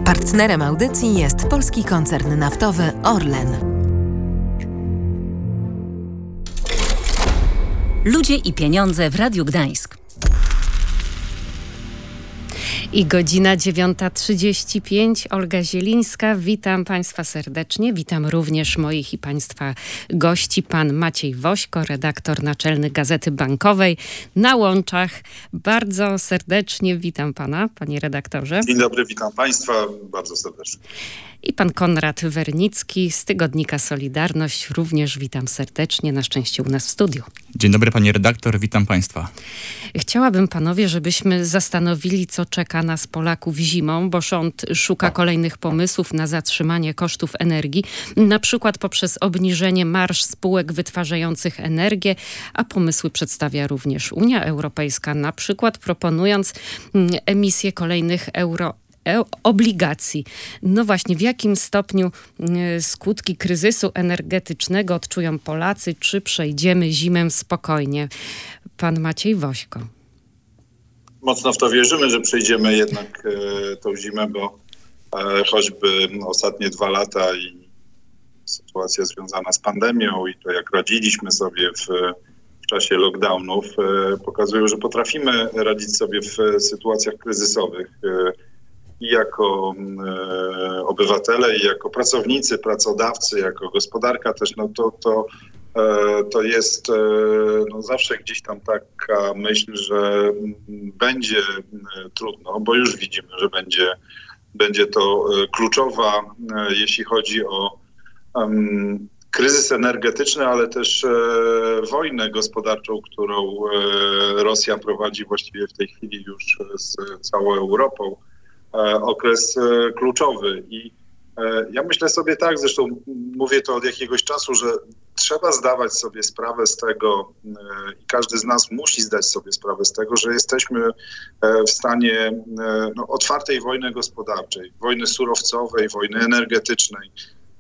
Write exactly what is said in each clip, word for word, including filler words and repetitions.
Partnerem audycji jest polski koncern naftowy Orlen. Ludzie i pieniądze w Radiu Gdańsk. I godzina dziewiąta trzydzieści pięć. Olga Zielińska. Witam Państwa serdecznie. Witam również moich i Państwa gości. Pan Maciej Wośko, redaktor naczelny Gazety Bankowej na łączach. Bardzo serdecznie witam Pana, Panie redaktorze. Dzień dobry, witam Państwa bardzo serdecznie. I pan Konrad Wernicki z tygodnika Solidarność. Również witam serdecznie, na szczęście u nas w studiu. Dzień dobry, pani redaktor, witam Państwa. Chciałabym, panowie, żebyśmy zastanowili, co czeka nas Polaków zimą, bo rząd szuka kolejnych pomysłów na zatrzymanie kosztów energii, na przykład poprzez obniżenie marż spółek wytwarzających energię, a pomysły przedstawia również Unia Europejska, na przykład proponując emisję kolejnych euro obligacji. No właśnie, w jakim stopniu skutki kryzysu energetycznego odczują Polacy? Czy przejdziemy zimę spokojnie? Pan Maciej Wośko. Mocno w to wierzymy, że przejdziemy jednak e, tą zimę, bo e, choćby ostatnie dwa lata i sytuacja związana z pandemią i to, jak radziliśmy sobie w, w czasie lockdownów, e, pokazują, że potrafimy radzić sobie w sytuacjach kryzysowych. E, i jako e, obywatele, i jako pracownicy, pracodawcy, jako gospodarka też, no to, to, e, to jest e, no zawsze gdzieś tam taka myśl, że będzie e, trudno, bo już widzimy, że będzie, będzie to e, kluczowa, e, jeśli chodzi o um, kryzys energetyczny, ale też e, wojnę gospodarczą, którą e, Rosja prowadzi właściwie w tej chwili już z całą Europą. Okres kluczowy i ja myślę sobie tak, zresztą mówię to od jakiegoś czasu, że trzeba zdawać sobie sprawę z tego i każdy z nas musi zdać sobie sprawę z tego, że jesteśmy w stanie no, otwartej wojny gospodarczej, wojny surowcowej, wojny energetycznej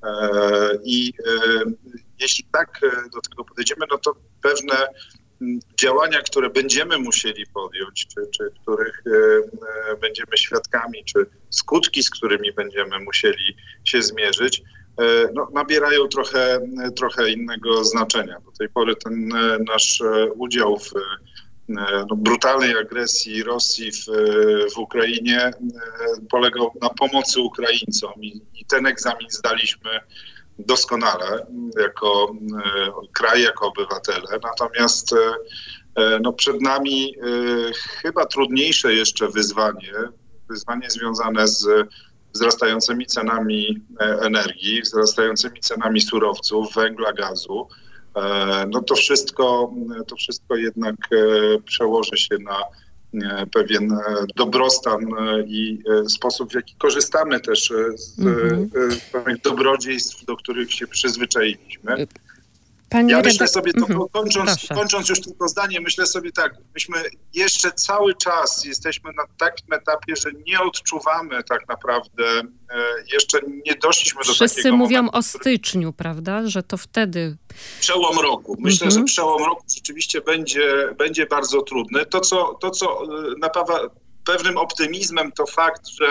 i jeśli tak do tego podejdziemy, no to pewne działania, które będziemy musieli podjąć, czy, czy których e, będziemy świadkami, czy skutki, z którymi będziemy musieli się zmierzyć, e, no, nabierają trochę, trochę innego znaczenia. Do tej pory ten e, nasz udział w e, no, brutalnej agresji Rosji w, w Ukrainie e, polegał na pomocy Ukraińcom i, i ten egzamin zdaliśmy doskonale jako e, kraj, jako obywatele. Natomiast e, no, przed nami e, chyba trudniejsze jeszcze wyzwanie, wyzwanie związane z wzrastającymi cenami energii, wzrastającymi cenami surowców, węgla, gazu. E, no to wszystko, to wszystko jednak e, przełoży się na pewien dobrostan i sposób, w jaki korzystamy też z mm-hmm. pewnych dobrodziejstw, do których się przyzwyczailiśmy. Panie ja myślę sobie, to mm-hmm. kończąc, kończąc już tylko zdanie, myślę sobie tak, myśmy jeszcze cały czas jesteśmy na takim etapie, że nie odczuwamy tak naprawdę, jeszcze nie doszliśmy do Wszyscy takiego mówią momentu, o styczniu, prawda, że to wtedy... Przełom roku. Myślę, mm-hmm. że przełom roku rzeczywiście będzie, będzie bardzo trudny. To, co, to, co napawa pewnym optymizmem, to fakt, że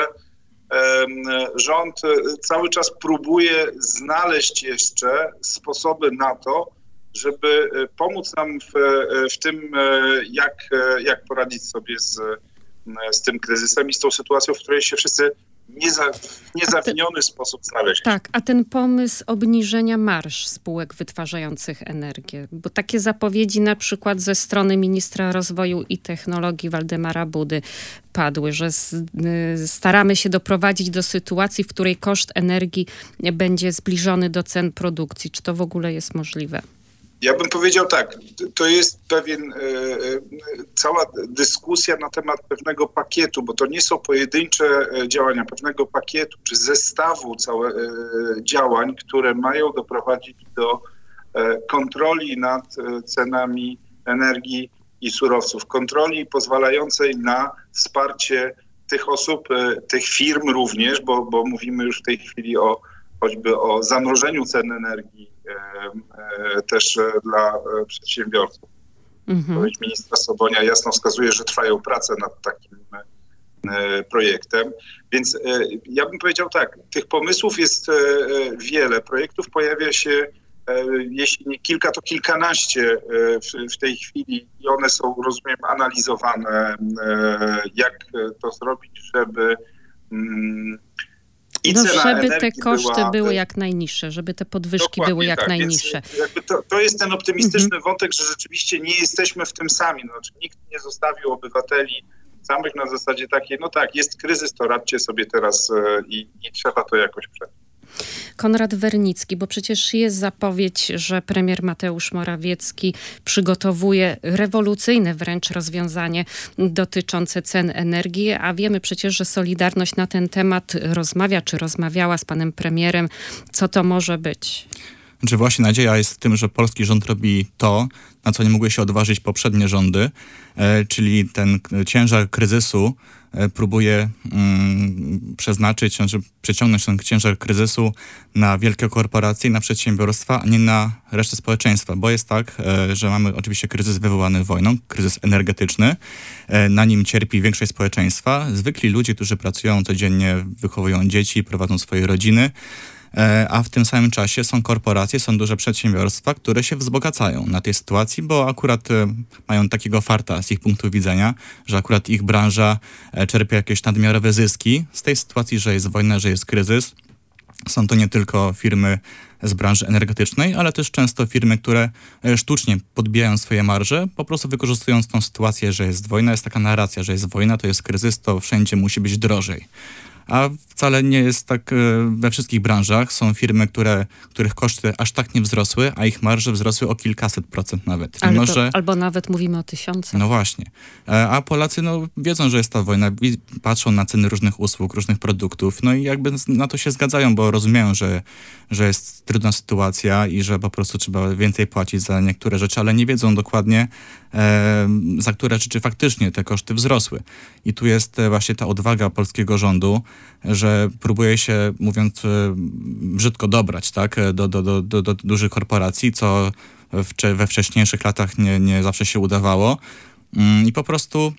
rząd cały czas próbuje znaleźć jeszcze sposoby na to, żeby pomóc nam w, w tym, jak, jak poradzić sobie z, z tym kryzysem i z tą sytuacją, w której się wszyscy nie za, w niezawiniony sposób znaleźli. Tak, a ten pomysł obniżenia marż spółek wytwarzających energię, bo takie zapowiedzi na przykład ze strony ministra rozwoju i technologii Waldemara Budy padły, że staramy się doprowadzić do sytuacji, w której koszt energii będzie zbliżony do cen produkcji. Czy to w ogóle jest możliwe? Ja bym powiedział tak, to jest pewien, e, cała dyskusja na temat pewnego pakietu, bo to nie są pojedyncze działania, pewnego pakietu czy zestawu całe, e, działań, które mają doprowadzić do e, kontroli nad e, cenami energii i surowców. Kontroli pozwalającej na wsparcie tych osób, e, tych firm również, bo, bo mówimy już w tej chwili o choćby o zamrożeniu cen energii e, e, też dla e, przedsiębiorców. Mm-hmm. Ministra Sobonia jasno wskazuje, że trwają prace nad takim, projektem. Więc ja bym powiedział tak, tych pomysłów jest wiele, projektów pojawia się, jeśli nie kilka, to kilkanaście w, w tej chwili i one są, rozumiem, analizowane, jak to zrobić, żeby i no, cena żeby te koszty była, były jak najniższe, żeby te podwyżki były jak tak, najniższe. Jakby to, to jest ten optymistyczny mm-hmm. wątek, że rzeczywiście nie jesteśmy w tym sami. Znaczy, nikt nie zostawił obywateli samych na zasadzie takiej, no tak, jest kryzys, to radźcie sobie teraz e, i, i trzeba to jakoś przeżyć. Konrad Wernicki, bo przecież jest zapowiedź, że premier Mateusz Morawiecki przygotowuje rewolucyjne wręcz rozwiązanie dotyczące cen energii, a wiemy przecież, że Solidarność na ten temat rozmawia, czy rozmawiała z panem premierem. Co to może być? Znaczy właśnie nadzieja jest w tym, że polski rząd robi to, na co nie mogły się odważyć poprzednie rządy, e, czyli ten ciężar kryzysu e, próbuje mm, przeznaczyć, znaczy przeciągnąć ten ciężar kryzysu na wielkie korporacje i na przedsiębiorstwa, a nie na resztę społeczeństwa, bo jest tak, e, że mamy oczywiście kryzys wywołany wojną, kryzys energetyczny, e, na nim cierpi większość społeczeństwa, zwykli ludzie, którzy pracują codziennie, wychowują dzieci, prowadzą swoje rodziny, a w tym samym czasie są korporacje, są duże przedsiębiorstwa, które się wzbogacają na tej sytuacji, bo akurat mają takiego farta z ich punktu widzenia, że akurat ich branża czerpie jakieś nadmiarowe zyski z tej sytuacji, że jest wojna, że jest kryzys. Są to nie tylko firmy z branży energetycznej, ale też często firmy, które sztucznie podbijają swoje marże, po prostu wykorzystując tą sytuację, że jest wojna, jest taka narracja, że jest wojna, to jest kryzys, to wszędzie musi być drożej. A wcale nie jest tak we wszystkich branżach. Są firmy, które, których koszty aż tak nie wzrosły, a ich marże wzrosły o kilkaset procent nawet. Mimo, albo, że... albo nawet mówimy o tysiącach. No właśnie. A Polacy no, wiedzą, że jest ta wojna, patrzą na ceny różnych usług, różnych produktów, no i jakby na to się zgadzają, bo rozumieją, że, że jest trudna sytuacja i że po prostu trzeba więcej płacić za niektóre rzeczy, ale nie wiedzą dokładnie, e, za które rzeczy faktycznie te koszty wzrosły. I tu jest właśnie ta odwaga polskiego rządu, że próbuje się, mówiąc brzydko, dobrać, tak, do, do, do, do, do dużych korporacji, co w, we wcześniejszych latach nie, nie zawsze się udawało. I po prostu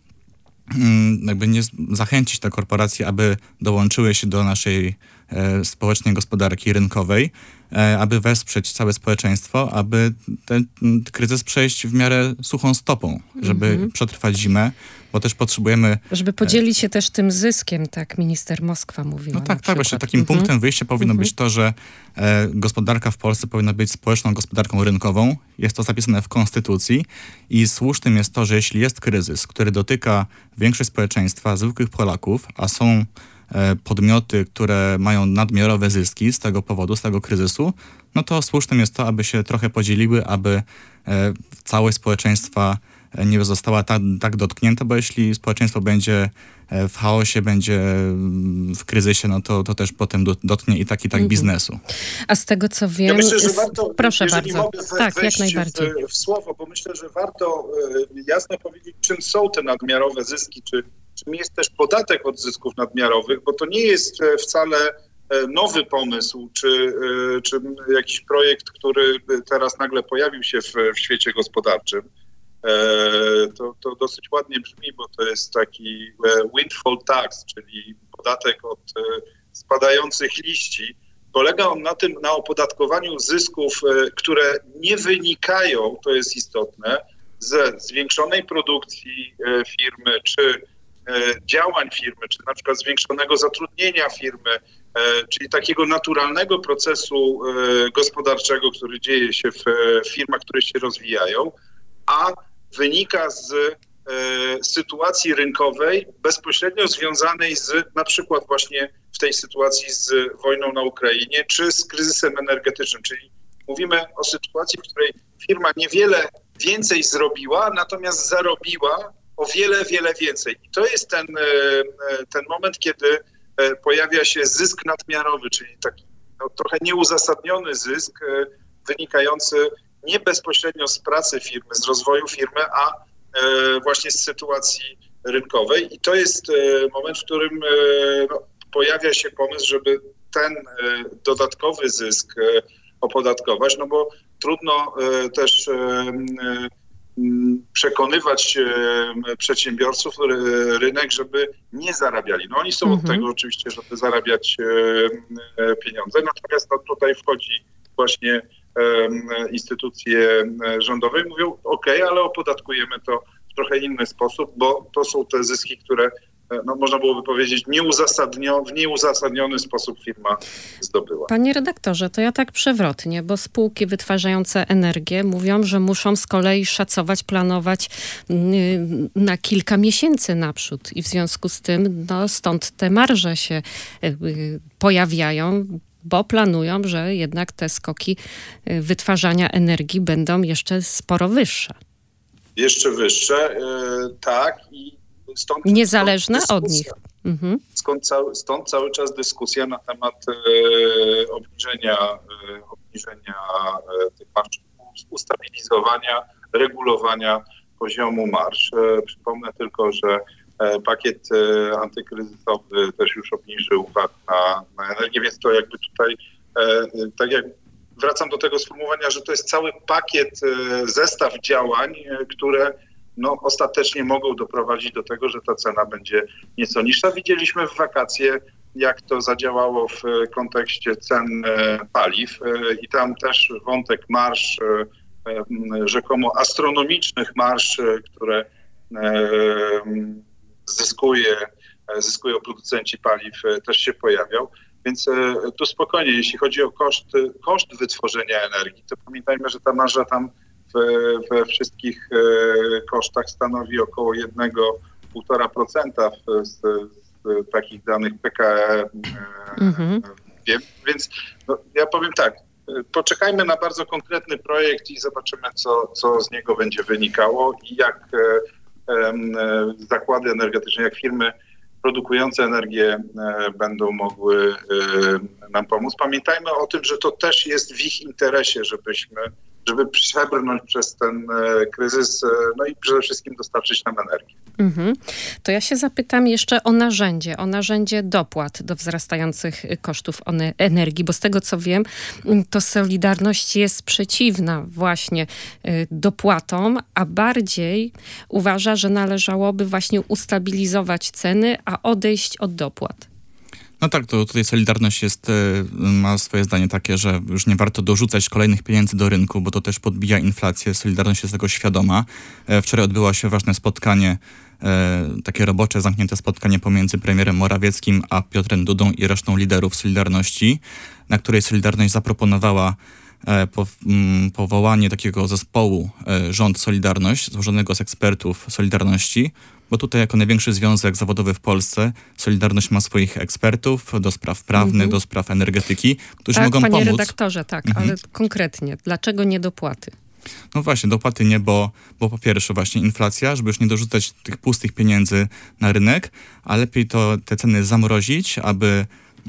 jakby nie zachęcić te korporacje, aby dołączyły się do naszej e, społecznej gospodarki rynkowej, e, aby wesprzeć całe społeczeństwo, aby ten kryzys przejść w miarę suchą stopą, żeby mm-hmm. przetrwać zimę, bo też potrzebujemy... Żeby podzielić się też tym zyskiem, tak minister Moskwa mówiła. No tak, tak, właśnie takim mm-hmm. punktem wyjścia powinno mm-hmm. być to, że e, gospodarka w Polsce powinna być społeczną gospodarką rynkową. Jest to zapisane w Konstytucji i słusznym jest to, że jeśli jest kryzys, który dotyka większość społeczeństwa, zwykłych Polaków, a są e, podmioty, które mają nadmiarowe zyski z tego powodu, z tego kryzysu, no to słusznym jest to, aby się trochę podzieliły, aby e, całość społeczeństwa nie została tak, tak dotknięta, bo jeśli społeczeństwo będzie w chaosie, będzie w kryzysie, no to, to też potem dotknie i tak, i tak mm-hmm. biznesu. A z tego, co wiem... Ja myślę, że warto, proszę jeżeli bardzo. mogę we, tak, wejść jak najbardziej. W, w słowo, bo myślę, że warto y, jasno powiedzieć, czym są te nadmiarowe zyski, czy czym jest też podatek od zysków nadmiarowych, bo to nie jest wcale nowy pomysł, czy, czy jakiś projekt, który teraz nagle pojawił się w, w świecie gospodarczym. To, to dosyć ładnie brzmi, bo to jest taki windfall tax, czyli podatek od spadających liści. Polega on na tym, na opodatkowaniu zysków, które nie wynikają, to jest istotne, ze zwiększonej produkcji firmy, czy działań firmy, czy na przykład zwiększonego zatrudnienia firmy, czyli takiego naturalnego procesu gospodarczego, który dzieje się w firmach, które się rozwijają, a wynika z e, sytuacji rynkowej bezpośrednio związanej z na przykład właśnie w tej sytuacji z wojną na Ukrainie czy z kryzysem energetycznym, czyli mówimy o sytuacji, w której firma niewiele więcej zrobiła, natomiast zarobiła o wiele, wiele więcej. I to jest ten, e, ten moment, kiedy e, pojawia się zysk nadmiarowy, czyli taki no, trochę nieuzasadniony zysk e, wynikający nie bezpośrednio z pracy firmy, z rozwoju firmy, a e, właśnie z sytuacji rynkowej. I to jest e, moment, w którym e, no, pojawia się pomysł, żeby ten e, dodatkowy zysk e, opodatkować, no bo trudno e, też e, przekonywać przedsiębiorców, rynek, żeby nie zarabiali. No oni są mhm. od tego oczywiście, żeby zarabiać pieniądze, natomiast no, tutaj wchodzi właśnie instytucje rządowe i mówią, ok, ale opodatkujemy to w trochę inny sposób, bo to są te zyski, które no, można byłoby powiedzieć, nieuzasadnio, w nieuzasadniony sposób firma zdobyła. Panie redaktorze, to ja tak przewrotnie, bo spółki wytwarzające energię mówią, że muszą z kolei szacować, planować na kilka miesięcy naprzód i w związku z tym no, stąd te marże się pojawiają, bo planują, że jednak te skoki wytwarzania energii będą jeszcze sporo wyższe. Jeszcze wyższe, yy, tak. I stąd, Niezależne stąd od nich. Mhm. Stąd, cały, stąd cały czas dyskusja na temat yy, obniżenia, yy, obniżenia yy, tych marsz, ustabilizowania, regulowania poziomu marsz. Yy, przypomnę tylko, że pakiet antykryzysowy też już obniżył V A T na, na energię, więc to jakby tutaj, tak jak wracam do tego sformułowania, że to jest cały pakiet, zestaw działań, które no, ostatecznie mogą doprowadzić do tego, że ta cena będzie nieco niższa. Widzieliśmy w wakacje, jak to zadziałało w kontekście cen paliw i tam też wątek marsz, rzekomo astronomicznych marsz, które Zyskuje, zyskują producenci paliw, też się pojawiał. Więc tu spokojnie, jeśli chodzi o koszt, koszt wytworzenia energii, to pamiętajmy, że ta marża tam we wszystkich kosztach stanowi około jeden do półtora procent z, z takich danych P K E. Mhm. Więc no, ja powiem tak, poczekajmy na bardzo konkretny projekt i zobaczymy, co, co z niego będzie wynikało i jak zakłady energetyczne, jak firmy produkujące energię będą mogły nam pomóc. Pamiętajmy o tym, że to też jest w ich interesie, żebyśmy, żeby przebrnąć przez ten kryzys, no i przede wszystkim dostarczyć nam energię. Mhm. To ja się zapytam jeszcze o narzędzie, o narzędzie dopłat do wzrastających kosztów energii, bo z tego co wiem, to Solidarność jest przeciwna właśnie dopłatom, a bardziej uważa, że należałoby właśnie ustabilizować ceny, a odejść od dopłat. No tak, to tutaj Solidarność jest, ma swoje zdanie takie, że już nie warto dorzucać kolejnych pieniędzy do rynku, bo to też podbija inflację. Solidarność jest tego świadoma. Wczoraj odbyło się ważne spotkanie, takie robocze, zamknięte spotkanie pomiędzy premierem Morawieckim a Piotrem Dudą i resztą liderów Solidarności, na której Solidarność zaproponowała Po, m, powołanie takiego zespołu e, Rząd Solidarność, złożonego z ekspertów Solidarności, bo tutaj jako największy związek zawodowy w Polsce Solidarność ma swoich ekspertów do spraw prawnych, mm-hmm. do spraw energetyki, którzy tak, mogą panie pomóc. Panie redaktorze, tak, mm-hmm. ale konkretnie, dlaczego nie dopłaty? No właśnie, dopłaty nie, bo, bo po pierwsze właśnie inflacja, żeby już nie dorzucać tych pustych pieniędzy na rynek, a lepiej to te ceny zamrozić, aby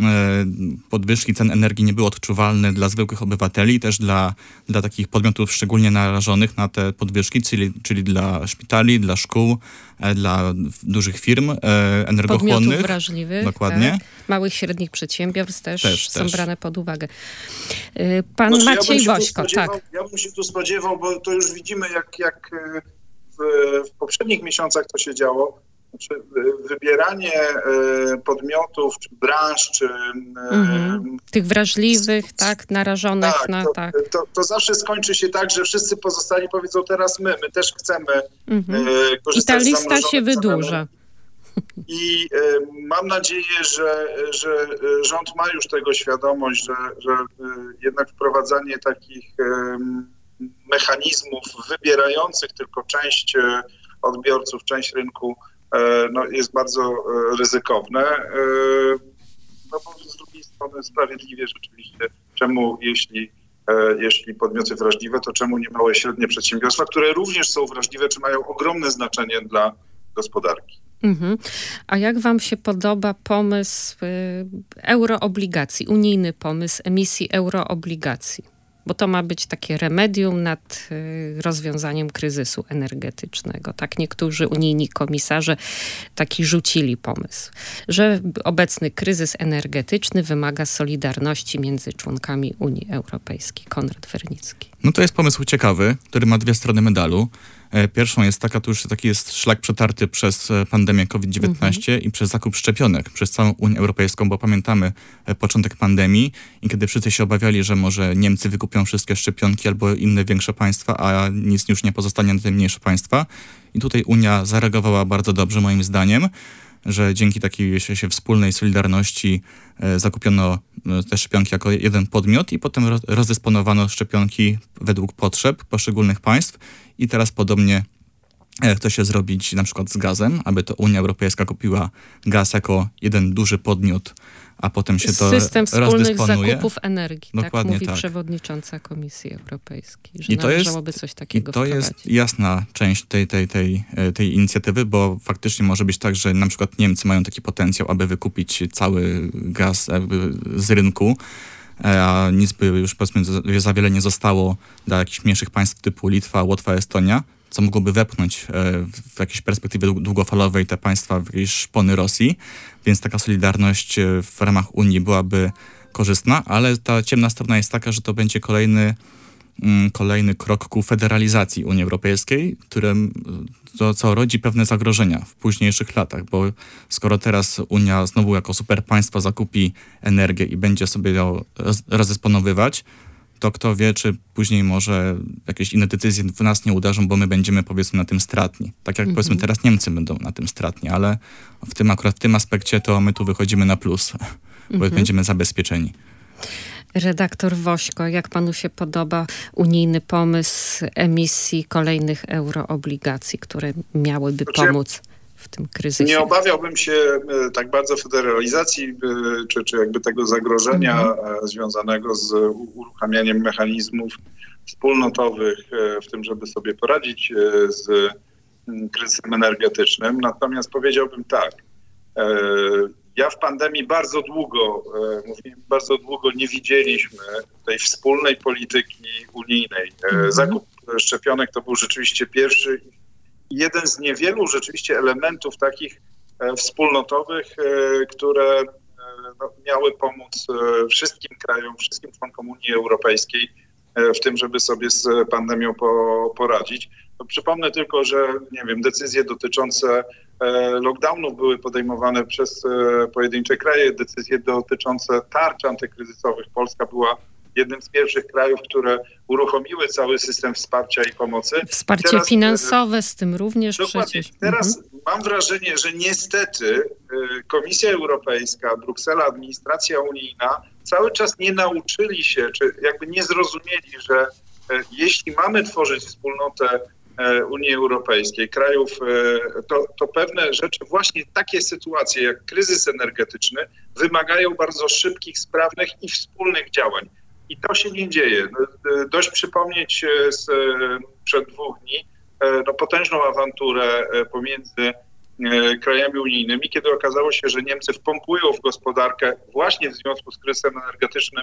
podwyżki cen energii nie były odczuwalne dla zwykłych obywateli, też dla, dla takich podmiotów szczególnie narażonych na te podwyżki, czyli, czyli dla szpitali, dla szkół, dla dużych firm energochłonnych. Podmiotów wrażliwych. Dokładnie. Tak. Małych, średnich przedsiębiorstw też, też są też. brane pod uwagę. Pan znaczy, Maciej ja Wośko, tak. Ja bym się tu spodziewał, bo to już widzimy, jak, jak w, w poprzednich miesiącach to się działo. Znaczy, wybieranie podmiotów, czy branż, czy... Mm-hmm. Tych wrażliwych, tak, narażonych tak, na... To, tak, to, to zawsze skończy się tak, że wszyscy pozostali powiedzą teraz my, my też chcemy mm-hmm. korzystać z I ta lista się wydłuża. I mam nadzieję, że, że rząd ma już tego świadomość, że, że jednak wprowadzanie takich mechanizmów wybierających tylko część odbiorców, część rynku no, jest bardzo ryzykowne. No bo z drugiej strony sprawiedliwie rzeczywiście, czemu jeśli, jeśli podmioty wrażliwe, to czemu nie małe i średnie przedsiębiorstwa, które również są wrażliwe, czy mają ogromne znaczenie dla gospodarki. Mhm. A jak wam się podoba pomysł y, euroobligacji, unijny pomysł emisji euroobligacji? Bo to ma być takie remedium nad y, rozwiązaniem kryzysu energetycznego. Tak niektórzy unijni komisarze taki rzucili pomysł, że obecny kryzys energetyczny wymaga solidarności między członkami Unii Europejskiej. Konrad Wernicki. No to jest pomysł ciekawy, który ma dwie strony medalu. Pierwszą jest taka, to już taki jest szlak przetarty przez pandemię kowid dziewiętnaście mhm. i przez zakup szczepionek przez całą Unię Europejską, bo pamiętamy początek pandemii i kiedy wszyscy się obawiali, że może Niemcy wykupią wszystkie szczepionki albo inne większe państwa, a nic już nie pozostanie na te mniejsze państwa. I tutaj Unia zareagowała bardzo dobrze moim zdaniem, że dzięki takiej się, się wspólnej solidarności e, zakupiono e, te szczepionki jako jeden podmiot i potem roz, rozdysponowano szczepionki według potrzeb poszczególnych państw i teraz podobnie e, chce się zrobić na przykład z gazem, aby to Unia Europejska kupiła gaz jako jeden duży podmiot, a potem się to System rozdysponuje. wspólnych zakupów energii, Dokładnie tak mówi tak. przewodnicząca Komisji Europejskiej, że I to należałoby jest, coś takiego I to wprowadzić. jest jasna część tej, tej, tej, tej inicjatywy, bo faktycznie może być tak, że na przykład Niemcy mają taki potencjał, aby wykupić cały gaz jakby z rynku, a nic by już powiedzmy za wiele nie zostało dla jakichś mniejszych państw typu Litwa, Łotwa, Estonia, co mogłoby wepchnąć w jakiejś perspektywie długofalowej te państwa w jakieś szpony Rosji, więc taka solidarność w ramach Unii byłaby korzystna, ale ta ciemna strona jest taka, że to będzie kolejny, kolejny krok ku federalizacji Unii Europejskiej, które, to, co rodzi pewne zagrożenia w późniejszych latach, bo skoro teraz Unia znowu jako superpaństwo zakupi energię i będzie sobie ją roz, rozdysponowywać, to kto wie, czy później może jakieś inne decyzje w nas nie uderzą, bo my będziemy powiedzmy na tym stratni. Tak jak mm-hmm. powiedzmy teraz Niemcy będą na tym stratni, ale w tym akurat w tym aspekcie to my tu wychodzimy na plus, bo mm-hmm. będziemy zabezpieczeni. Redaktor Wośko, jak panu się podoba unijny pomysł emisji kolejnych euroobligacji, które miałyby znaczy, pomóc w tym kryzysie? Nie obawiałbym się e, tak bardzo federalizacji, e, czy, czy jakby tego zagrożenia mm-hmm. e, związanego z uruchamianiem mechanizmów wspólnotowych e, w tym, żeby sobie poradzić e, z m, kryzysem energetycznym. Natomiast powiedziałbym tak, e, ja w pandemii bardzo długo, e, mówię, bardzo długo nie widzieliśmy tej wspólnej polityki unijnej. E, mm-hmm. Zakup szczepionek to był rzeczywiście pierwszy jeden z niewielu rzeczywiście elementów takich e, wspólnotowych, e, które e, no, miały pomóc e, wszystkim krajom, wszystkim członkom Unii Europejskiej e, w tym, żeby sobie z pandemią po, poradzić. No, przypomnę tylko, że nie wiem, decyzje dotyczące e, lockdownów były podejmowane przez e, pojedyncze kraje, decyzje dotyczące tarcz antykryzysowych. Polska była jednym z pierwszych krajów, które uruchomiły cały system wsparcia i pomocy. Wsparcie teraz, finansowe z tym również dokładnie. przecież. Teraz mhm. mam wrażenie, że niestety Komisja Europejska, Bruksela, administracja unijna cały czas nie nauczyli się, czy jakby nie zrozumieli, że jeśli mamy tworzyć wspólnotę Unii Europejskiej, krajów, to, to pewne rzeczy, właśnie takie sytuacje jak kryzys energetyczny wymagają bardzo szybkich, sprawnych i wspólnych działań. I to się nie dzieje. Dość przypomnieć z, przed dwóch dni no, potężną awanturę pomiędzy krajami unijnymi, kiedy okazało się, że Niemcy wpompują w gospodarkę właśnie w związku z kryzysem energetycznym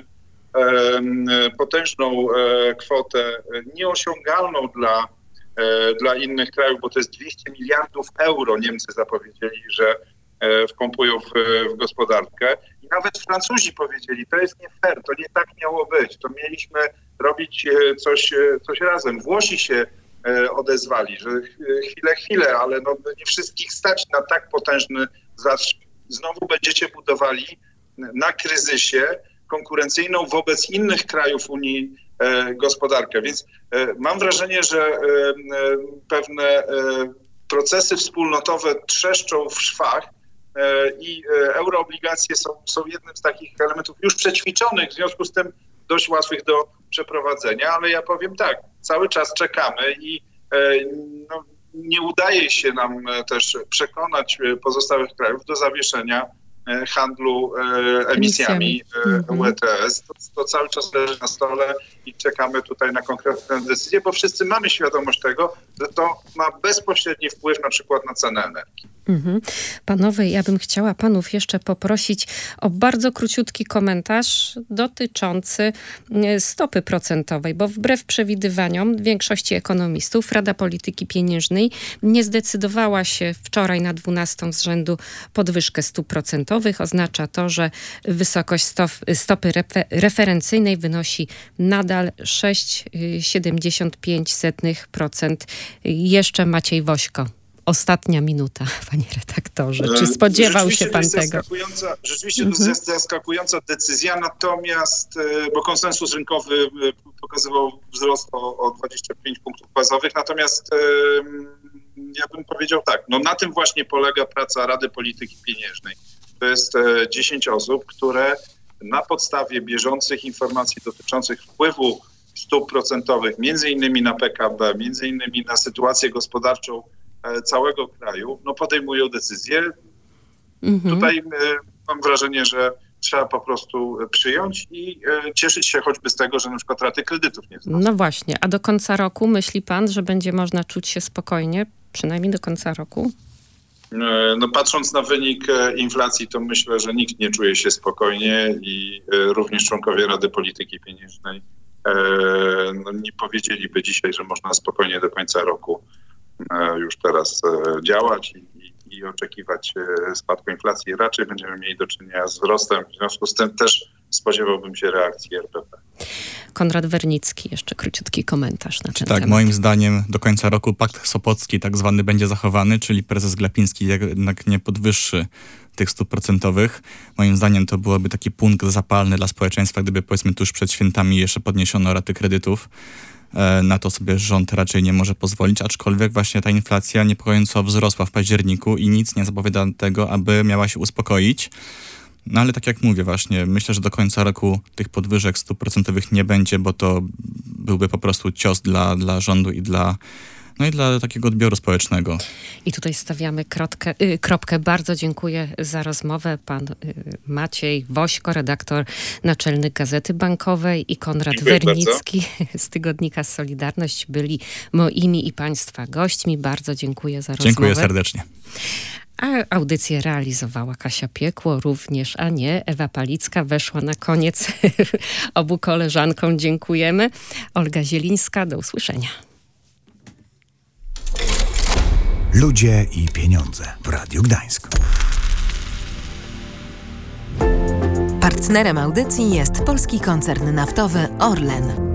potężną kwotę nieosiągalną dla, dla innych krajów, bo to jest dwieście miliardów euro. Niemcy zapowiedzieli, że wpompują w, w gospodarkę. I nawet Francuzi powiedzieli, to jest nie fair, to nie tak miało być, to mieliśmy robić coś, coś razem. Włosi się odezwali, że chwilę, chwilę, ale no nie wszystkich stać na tak potężny zastrzyk. Znowu będziecie budowali na kryzysie konkurencyjną wobec innych krajów Unii gospodarkę. Więc mam wrażenie, że pewne procesy wspólnotowe trzeszczą w szwach i euroobligacje są, są jednym z takich elementów już przećwiczonych, w związku z tym dość łatwych do przeprowadzenia, ale ja powiem tak, cały czczas czekamy i no, nie udaje się nam też przekonać pozostałych krajów do zawieszenia handlu emisjami U E T S. To, to cały czas leży na stole i czekamy tutaj na konkretne decyzje, bo wszyscy mamy świadomość tego, że to ma bezpośredni wpływ na przykład na cenę energii. Mhm. Panowie, ja bym chciała panów jeszcze poprosić o bardzo króciutki komentarz dotyczący stopy procentowej, bo wbrew przewidywaniom większości ekonomistów Rada Polityki Pieniężnej nie zdecydowała się wczoraj na dwunastą z rzędu podwyżkę stóp procentowych. naftowych. Oznacza to, że wysokość stop, stopy refe, referencyjnej wynosi nadal sześć przecinek siedemdziesiąt pięć procent. Jeszcze Maciej Wośko. Ostatnia minuta, panie redaktorze. Czy spodziewał się pan tego? Rzeczywiście to mhm. jest zaskakująca decyzja, natomiast, bo konsensus rynkowy pokazywał wzrost o, o dwadzieścia pięć punktów bazowych, natomiast ja bym powiedział tak, no na tym właśnie polega praca Rady Polityki Pieniężnej. To jest dziesięć osób, które na podstawie bieżących informacji dotyczących wpływu stóp procentowych, między innymi na P K B, między innymi na sytuację gospodarczą całego kraju, no podejmują decyzje. Mhm. Tutaj mam wrażenie, że trzeba po prostu przyjąć i cieszyć się choćby z tego, że na przykład raty kredytów nie wzrosną. No właśnie, a do końca roku myśli pan, że będzie można czuć się spokojnie, przynajmniej do końca roku? No patrząc na wynik inflacji, to myślę, że nikt nie czuje się spokojnie i również członkowie Rady Polityki Pieniężnej no, nie powiedzieliby dzisiaj, że można spokojnie do końca roku już teraz działać i, i oczekiwać spadku inflacji. Raczej będziemy mieli do czynienia z wzrostem. W związku z tym też spodziewałbym się reakcji R P P. Konrad Wernicki, jeszcze króciutki komentarz na ten tak, temat. Tak, moim zdaniem do końca roku pakt sopocki tak zwany będzie zachowany, czyli prezes Glapiński jednak nie podwyższy tych stóp procentowych. Moim zdaniem to byłoby taki punkt zapalny dla społeczeństwa, gdyby powiedzmy tuż przed świętami jeszcze podniesiono raty kredytów. Na to sobie rząd raczej nie może pozwolić, aczkolwiek właśnie ta inflacja niepokojąco wzrosła w październiku i nic nie zapowiada tego, aby miała się uspokoić. No ale tak jak mówię właśnie, myślę, że do końca roku tych podwyżek stóp procentowych nie będzie, bo to byłby po prostu cios dla, dla rządu i dla, no i dla takiego odbioru społecznego. I tutaj stawiamy krotkę, y, kropkę. Bardzo dziękuję za rozmowę. Pan y, Maciej Wośko, redaktor naczelny Gazety Bankowej i Konrad dziękuję Wernicki bardzo. Z tygodnika Solidarność byli moimi i państwa gośćmi. Bardzo dziękuję za rozmowę. Dziękuję serdecznie. A audycję realizowała Kasia Piekło, również, a nie Ewa Palicka weszła na koniec. Obu koleżankom dziękujemy. Olga Zielińska, do usłyszenia. Ludzie i pieniądze w Radiu Gdańsk. Partnerem audycji jest polski koncern naftowy Orlen.